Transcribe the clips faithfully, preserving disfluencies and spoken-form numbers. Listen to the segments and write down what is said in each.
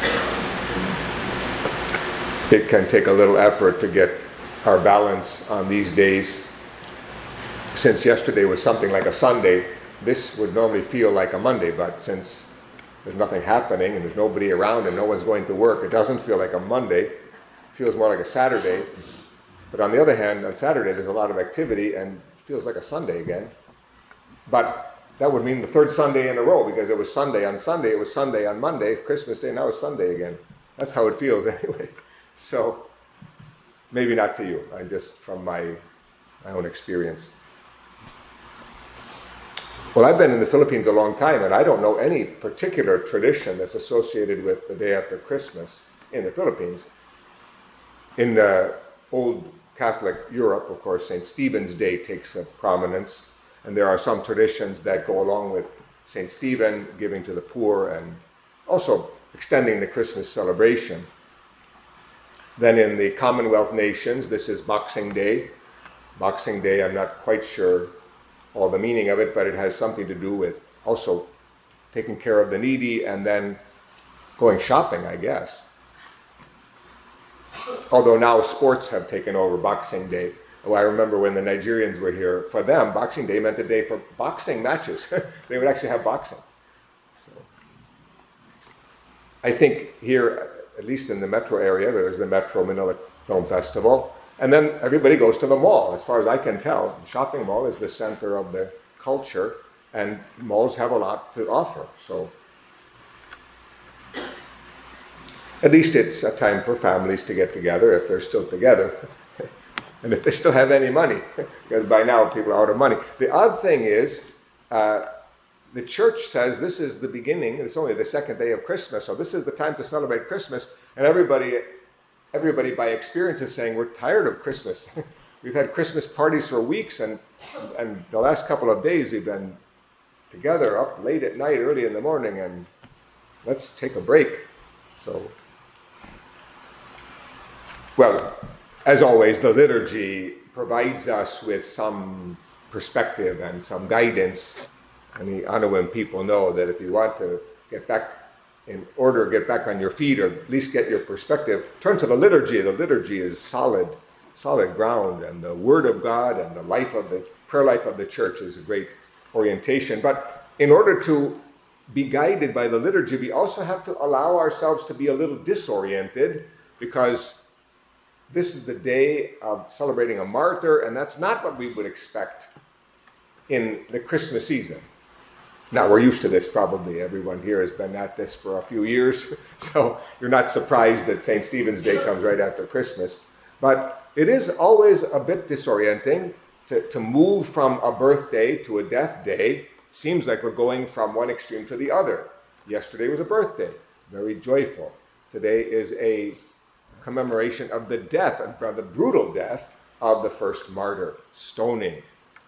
It can take a little effort to get our balance on these days. Since yesterday was something like a Sunday, this would normally feel like a Monday, but since there's nothing happening and there's nobody around and no one's going to work, it doesn't feel like a Monday. It feels more like a Saturday. But on the other hand, on Saturday there's a lot of activity and it feels like a Sunday again. But that would mean the third Sunday in a row, because it was Sunday on Sunday, it was Sunday on Monday, Christmas Day, now it's Sunday again. That's how it feels anyway. So, maybe not to you, I'm just from my, my own experience. Well, I've been in the Philippines a long time, and I don't know any particular tradition that's associated with the day after Christmas in the Philippines. In uh, old Catholic Europe, of course, Saint Stephen's Day takes a prominence, and there are some traditions that go along with Saint Stephen, giving to the poor, and also extending the Christmas celebration. Then in the Commonwealth nations, this is Boxing Day. Boxing Day, I'm not quite sure all the meaning of it, but it has something to do with also taking care of the needy and then going shopping, I guess. Although now sports have taken over Boxing Day. Oh, I remember when the Nigerians were here, for them, Boxing Day meant the day for boxing matches. They would actually have boxing. So, I think here, at least in the metro area, there's the Metro Manila Film Festival. And then everybody goes to the mall. As far as I can tell, the shopping mall is the center of the culture, and malls have a lot to offer. So at least it's a time for families to get together, if they're still together, and if they still have any money, because by now people are out of money. The odd thing is, uh, the church says this is the beginning, it's only the second day of Christmas, so this is the time to celebrate Christmas, and everybody everybody by experience is saying we're tired of Christmas. We've had Christmas parties for weeks, and and the last couple of days we've been together up late at night, early in the morning, and let's take a break. So, well, as always, the liturgy provides us with some perspective and some guidance. And the Anawan people know that if you want to get back in order, get back on your feet, or at least get your perspective, turn to the liturgy. The liturgy is solid, solid ground, and the Word of God and the life of the prayer life of the church is a great orientation. But in order to be guided by the liturgy, we also have to allow ourselves to be a little disoriented, because this is the day of celebrating a martyr, and that's not what we would expect in the Christmas season. Now, we're used to this probably. Everyone here has been at this for a few years, so you're not surprised that Saint Stephen's Day comes right after Christmas. But it is always a bit disorienting to, to move from a birthday to a death day. Seems like we're going from one extreme to the other. Yesterday was a birthday, very joyful. Today is a commemoration of the death, the brutal death of the first martyr, stoning.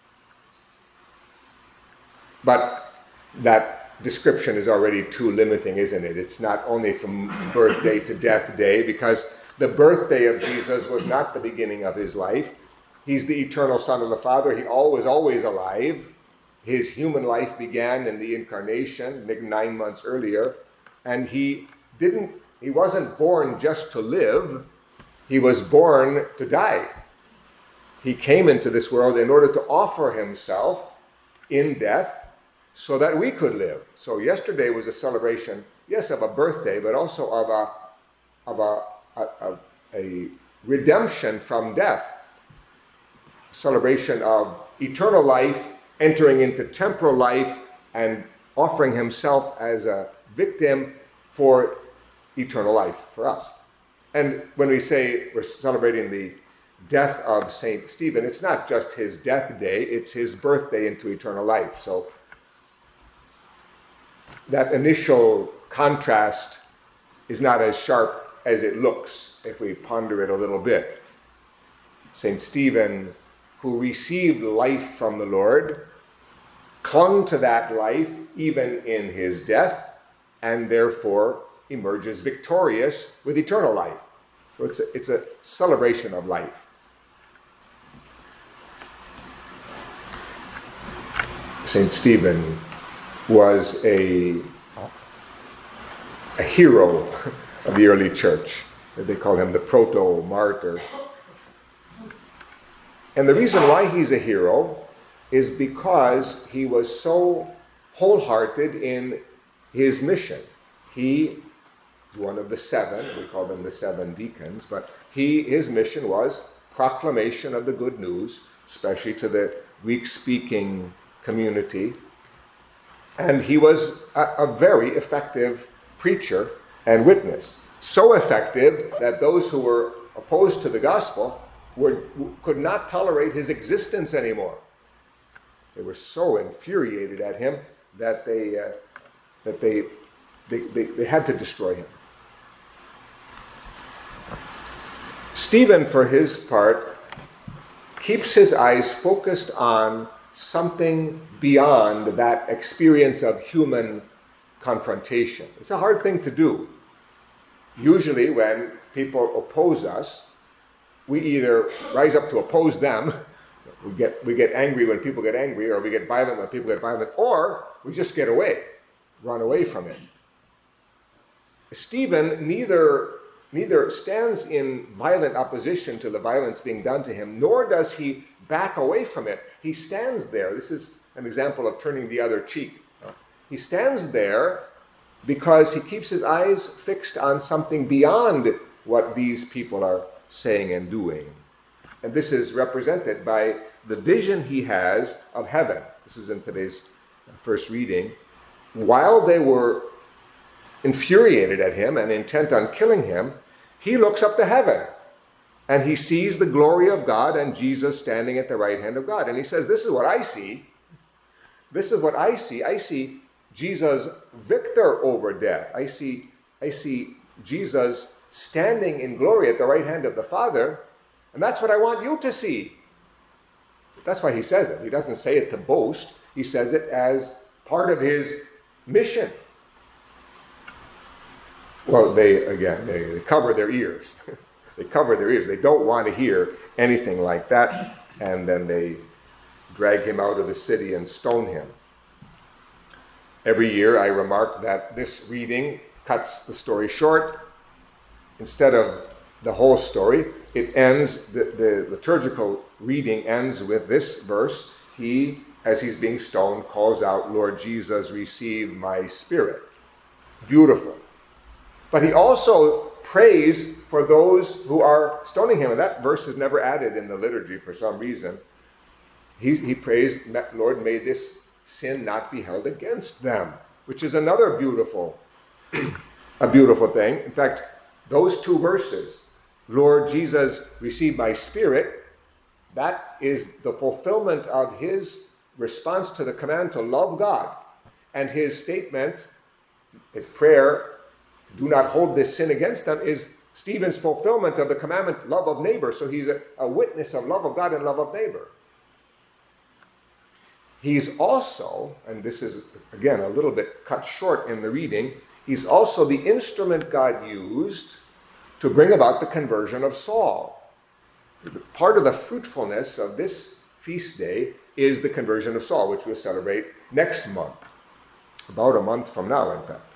But that description is already too limiting, isn't it? It's not only from birthday to death day, because the birthday of Jesus was not the beginning of his life. He's the eternal Son of the Father. He was always alive. His human life began in the incarnation, nine months earlier, and he didn't, he wasn't born just to live. He was born to die. He came into this world in order to offer himself in death so that we could live. So yesterday was a celebration, yes, of a birthday, but also of a of a, a, a redemption from death. Celebration of eternal life, entering into temporal life, and offering himself as a victim for eternal life for us. And when we say we're celebrating the death of Saint Stephen, it's not just his death day, it's his birthday into eternal life. So that initial contrast is not as sharp as it looks if we ponder it a little bit. Saint Stephen, who received life from the Lord, clung to that life even in his death, and therefore emerges victorious with eternal life. So it's a, it's a celebration of life. Saint Stephen was a, a hero of the early church. They call him the proto-martyr. And the reason why he's a hero is because he was so wholehearted in his mission. He is one of the seven, we call them the seven deacons, but he, his mission was proclamation of the good news, especially to the Greek-speaking community. And he was a, a very effective preacher and witness. So effective that those who were opposed to the gospel were, could not tolerate his existence anymore. They were so infuriated at him that they uh, that they, they, they, they had to destroy him. Stephen, for his part, keeps his eyes focused on something beyond that experience of human confrontation. It's a hard thing to do. Usually when people oppose us, we either rise up to oppose them, we get, we get angry when people get angry, or we get violent when people get violent, or we just get away, run away from it. Stephen neither, neither stands in violent opposition to the violence being done to him, nor does he back away from it. He stands there. This is an example of turning the other cheek. He stands there because he keeps his eyes fixed on something beyond what these people are saying and doing. And this is represented by the vision he has of heaven. This is in today's first reading. While they were infuriated at him and intent on killing him, he looks up to heaven and he sees the glory of God and Jesus standing at the right hand of God. And he says, this is what I see. This is what I see. I see Jesus victor over death. I see, I see Jesus standing in glory at the right hand of the Father, and that's what I want you to see. That's why he says it. He doesn't say it to boast. He says it as part of his mission. Well, they, again, they, they cover their ears. They cover their ears. They don't want to hear anything like that, and then they drag him out of the city and stone him. Every year I remark that this reading cuts the story short. Instead of the whole story, it ends, the, the liturgical reading ends with this verse. He, as he's being stoned, calls out, Lord Jesus, receive my spirit. Beautiful. But he also prays for those who are stoning him. And that verse is never added in the liturgy for some reason. He, he prays, Lord, may this sin not be held against them, which is another beautiful, a beautiful thing. In fact, those two verses, Lord Jesus, receive my spirit, that is the fulfillment of his response to the command to love God. And his statement, his prayer, do not hold this sin against them, is Stephen's fulfillment of the commandment, love of neighbor. So he's a, a witness of love of God and love of neighbor. He's also, and this is, again, a little bit cut short in the reading, he's also the instrument God used to bring about the conversion of Saul. Part of the fruitfulness of this feast day is the conversion of Saul, which we'll celebrate next month, about a month from now, in fact.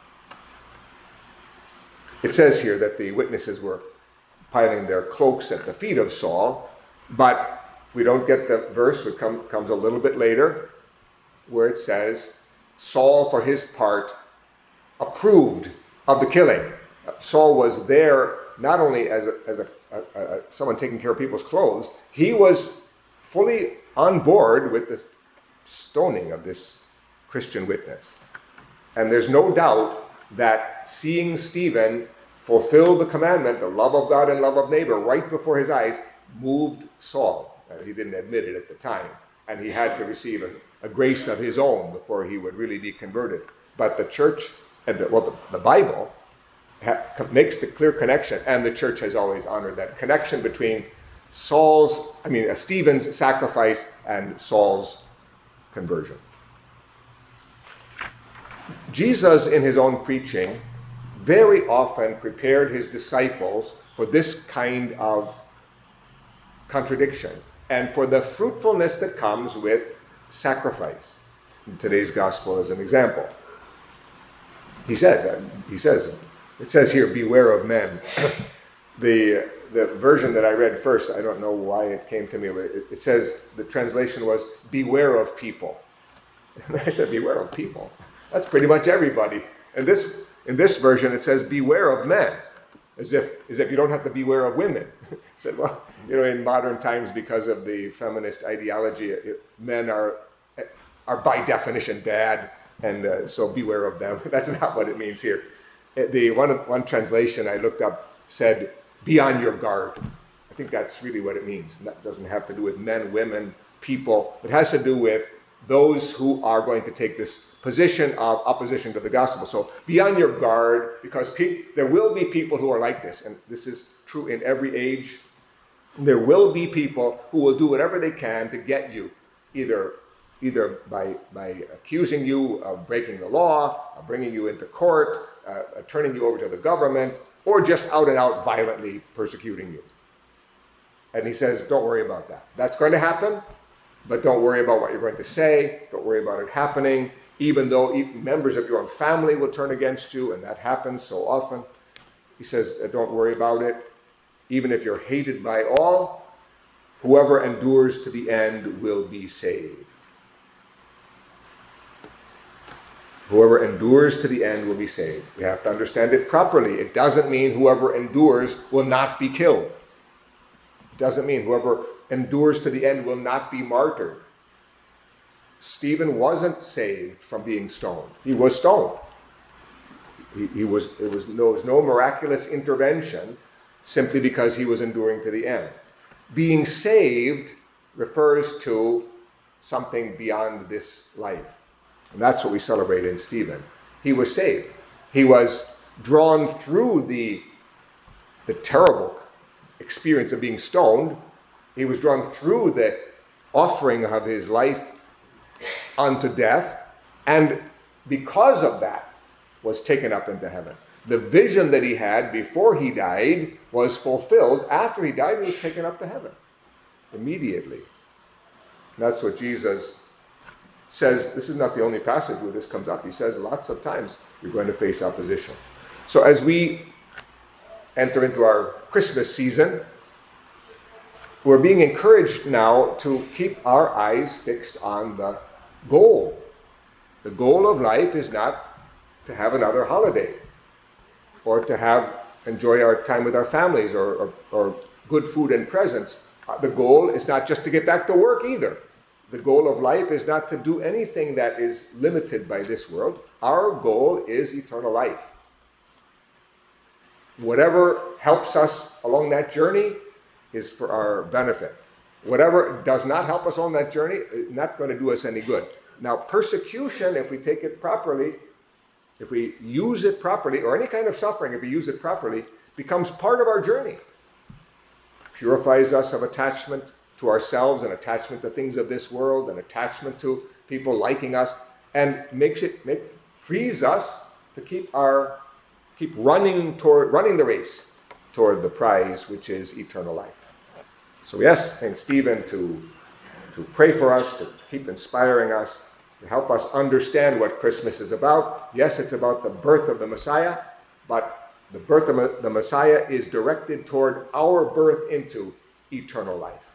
It says here that the witnesses were piling their cloaks at the feet of Saul, but we don't get the verse, it come, comes a little bit later, where it says, Saul, for his part, approved of the killing. Saul was there not only as, a, as a, a, a, someone taking care of people's clothes, he was fully on board with the stoning of this Christian witness. And there's no doubt that seeing Stephen fulfill the commandment, the love of God and love of neighbor, right before his eyes, moved Saul. Uh, he didn't admit it at the time, and he had to receive a, a grace of his own before he would really be converted. But the church, and the, well, the, the Bible ha, makes the clear connection, and the church has always honored that connection between Saul's, I mean, uh, Stephen's sacrifice and Saul's conversion. Jesus, in his own preaching, very often prepared his disciples for this kind of contradiction and for the fruitfulness that comes with sacrifice. In today's gospel as an example. He says, he says, It says here, beware of men. the the version that I read first, I don't know why it came to me, but it, it says, the translation was, beware of people. And I said, beware of people. That's pretty much everybody. And this, in this version, it says, beware of men. As if, as if you don't have to beware of women. I said, well, you know, in modern times, because of the feminist ideology, it, men are, are by definition bad, and uh, so beware of them. That's not what it means here. The one, one translation I looked up said, be on your guard. I think that's really what it means. And that doesn't have to do with men, women, people. It has to do with those who are going to take this position of opposition to the gospel. So be on your guard, because pe- there will be people who are like this. And this is true in every age. There will be people who will do whatever they can to get you, either either by, by accusing you of breaking the law, of bringing you into court, uh, turning you over to the government, or just out and out violently persecuting you. And he says, don't worry about that. That's going to happen, but don't worry about what you're going to say. Don't worry about it happening, even though members of your own family will turn against you, and that happens so often. He says, don't worry about it. Even if you're hated by all, whoever endures to the end will be saved. Whoever endures to the end will be saved. We have to understand it properly. It doesn't mean whoever endures will not be killed. It doesn't mean whoever endures to the end will not be martyred. Stephen wasn't saved from being stoned. He was stoned. He, he was, it was, there was no miraculous intervention simply because he was enduring to the end. Being saved refers to something beyond this life. And that's what we celebrate in Stephen. He was saved. He was drawn through the, the terrible experience of being stoned. He was drawn through the offering of his life unto death, and because of that, was taken up into heaven. The vision that he had before he died was fulfilled. After he died, he was taken up to heaven immediately. And that's what Jesus says. This is not the only passage where this comes up. He says lots of times you're going to face opposition. So as we enter into our Christmas season, we're being encouraged now to keep our eyes fixed on the goal. The goal of life is not to have another holiday, or to have enjoy our time with our families, or, or, or good food and presents. The goal is not just to get back to work either. The goal of life is not to do anything that is limited by this world. Our goal is eternal life. Whatever helps us along that journey is for our benefit. Whatever does not help us on that journey is not going to do us any good. Now, persecution, if we take it properly, if we use it properly, or any kind of suffering, if we use it properly, becomes part of our journey. Purifies us of attachment to ourselves, and attachment to things of this world, and attachment to people liking us, and makes it make, frees us to keep our keep running toward running the race toward the prize, which is eternal life. So we ask Saint Stephen to to pray for us, to keep inspiring us, to help us understand what Christmas is about. Yes, it's about the birth of the Messiah, but the birth of the Messiah is directed toward our birth into eternal life.